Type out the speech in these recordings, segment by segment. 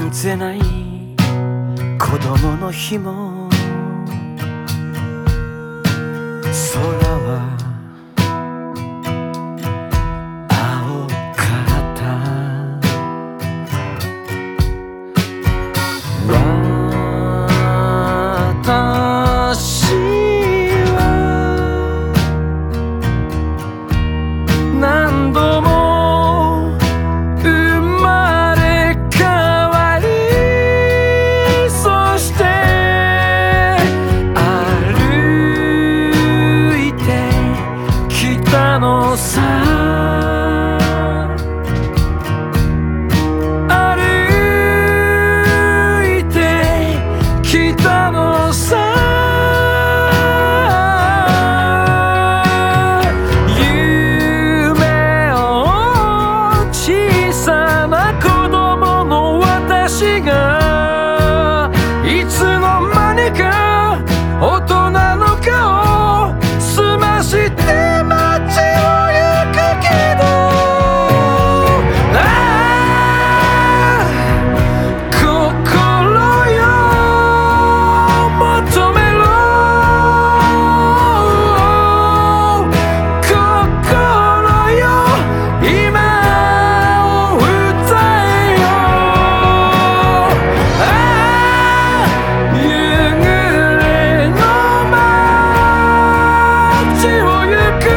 完全ない子供の日も空は青かった私は何度も生まれ変わりそして歩いてきたのさ歩いてきたのさ夢を小さな子供の私がいつの間にか大人の顔澄まして街を行くけど心よ求めろ心よ今を歌えよ夕暮れの街を行く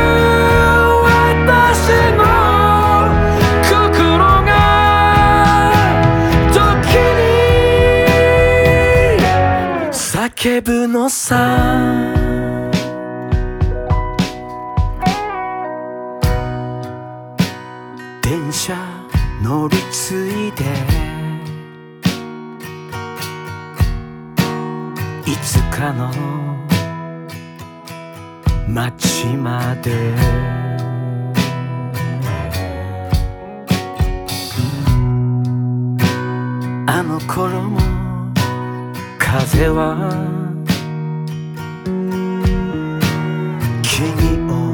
私の心が時に叫ぶのさ電車乗り継いでいつかの街まであの頃も風は君を